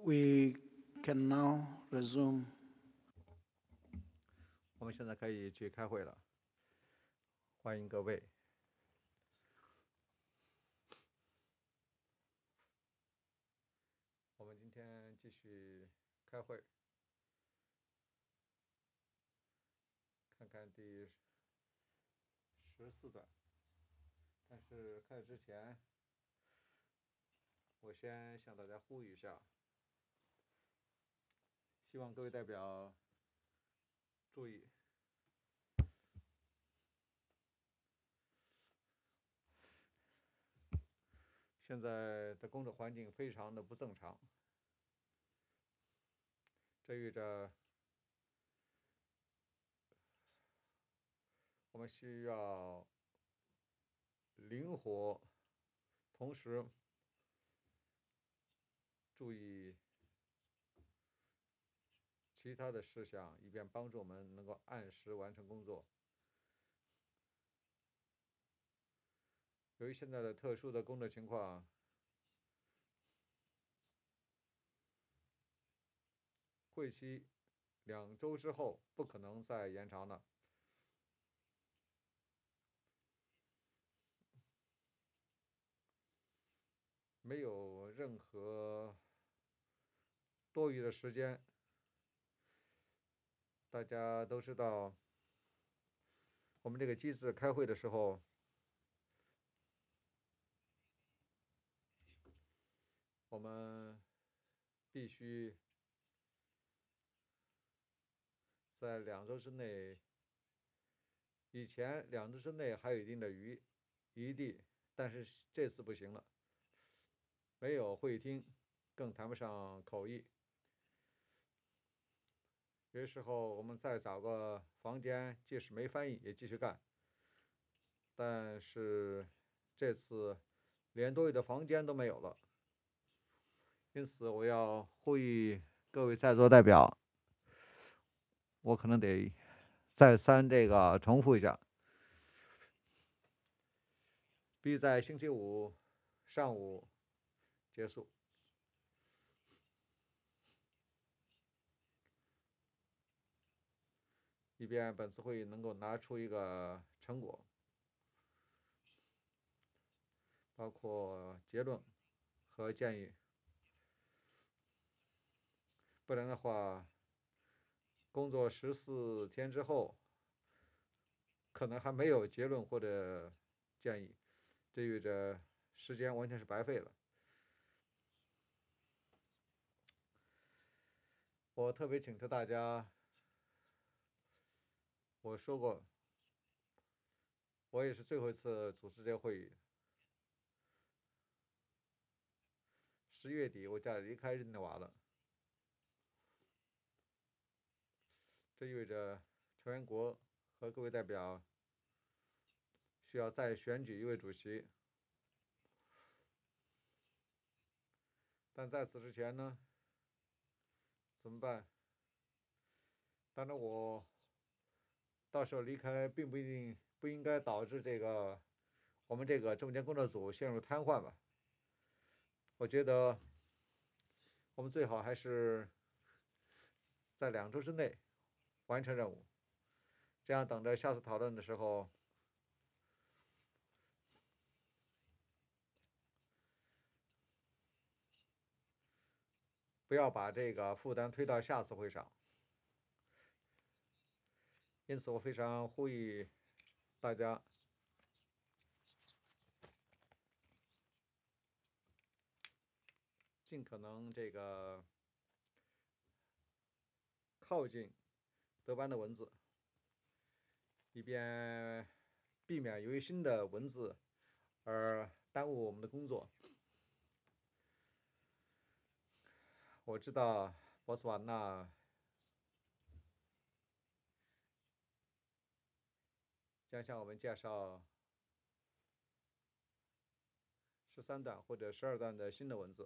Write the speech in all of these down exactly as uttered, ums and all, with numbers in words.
We can now resume. 我们现在可以去开会了，欢迎各位。我们今天继续开会，看看第十四段。但是开始之前，我先向大家呼吁一下，希望各位代表注意，现在的工作环境非常的不正常，这意味着我们需要灵活，同时注意其他的事项，以便帮助我们能够按时完成工作。由于现在的特殊的工作情况，会期两周之后不可能再延长了。没有任何多余的时间。大家都知道，我们这个机制开会的时候，我们必须在两周之内，以前两周之内还有一定的余余地，但是这次不行了，没有会议厅，更谈不上口译。有些时候我们再找个房间，即使没翻译也继续干。但是这次连多余的房间都没有了，因此我要呼吁各位在座代表，我可能得再三这个重复一下，必须在星期五上午结束，以便本次会议能够拿出一个成果，包括结论和建议。不然的话，工作十四天之后，可能还没有结论或者建议，这意味着时间完全是白费了。我特别请求大家，我说过，我也是最后一次主持这个会议。十月底我就要离开日内瓦了，这意味着成员国和各位代表需要再选举一位主席。但在此之前呢，怎么办？当然，我到时候离开，并不一定不应该导致这个我们这个中间工作组陷入瘫痪吧。我觉得我们最好还是在两周之内完成任务，这样等着下次讨论的时候，不要把这个负担推到下次会上。因此，我非常呼吁大家尽可能这个靠近德班的文字，以便避免由于新的文字而耽误我们的工作。我知道博茨瓦纳将向我们介绍十三段或者十二段的新的文字。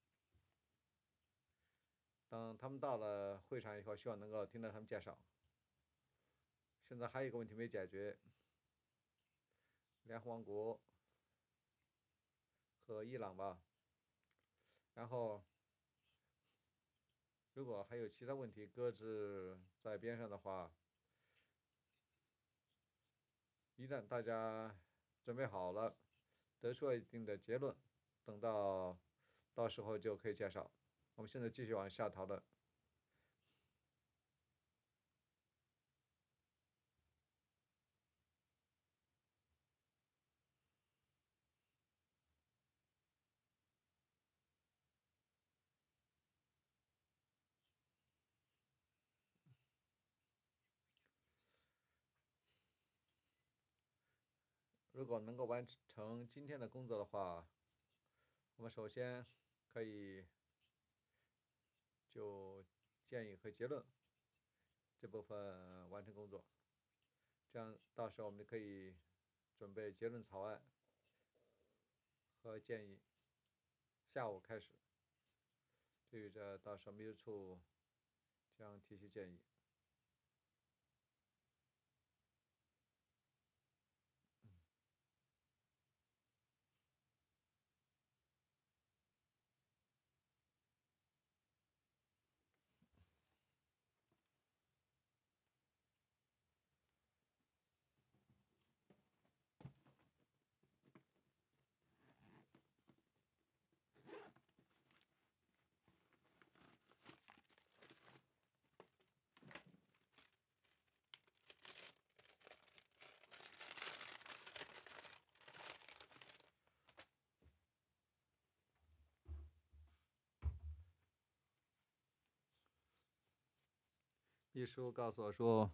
等他们到了会场以后，希望能够听到他们介绍。现在还有一个问题没解决，联合王国和伊朗吧。然后如果还有其他问题搁置在边上的话，一旦大家准备好了，得出了一定的结论，等到到时候就可以介绍。我们现在继续往下讨论。如果能够完成今天的工作的话，我们首先可以就建议和结论这部分完成工作，这样到时候我们就可以准备结论草案和建议，下午开始对着到时候秘书处将提出建议。秘书告诉我说，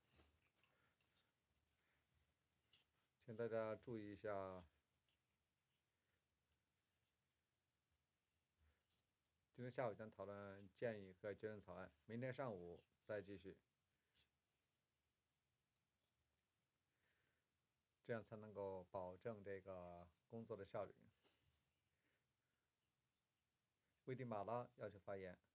请大家注意一下，今天下午将讨论建议和结论草案，明天上午再继续，这样才能够保证这个工作的效率。危地马拉要求发言。